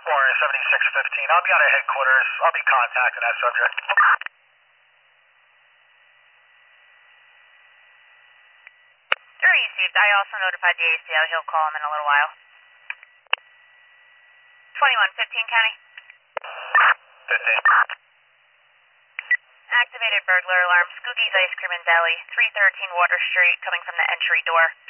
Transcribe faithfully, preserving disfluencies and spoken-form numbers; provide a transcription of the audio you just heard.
Warren seventy-six fifteen. I'll be out of headquarters. I'll be contacting that subject. Sure, received. I also notified the A C O. He'll call him in a little while. twenty-one fifteen, County. fifteen. Activated burglar alarm. Skookie's Ice Cream and Deli, three thirteen Water Street, coming from the entry door.